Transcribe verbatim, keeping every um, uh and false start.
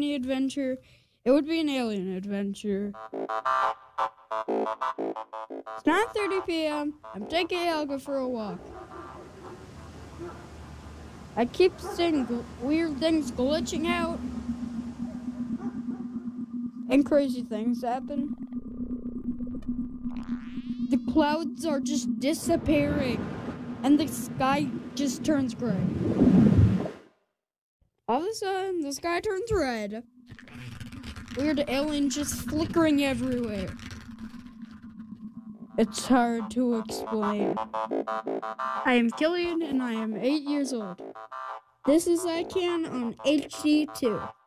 any adventure, it would be an alien adventure. It's nine thirty p.m. I'm taking Elga for a walk. I keep seeing gl- weird things glitching out. And crazy things happen. The clouds are just disappearing. And the sky just turns gray. All of a sudden, the sky turns red. Weird aliens just flickering everywhere. It's hard to explain. I am Killian, and I am eight years old. This is I Can on H D two.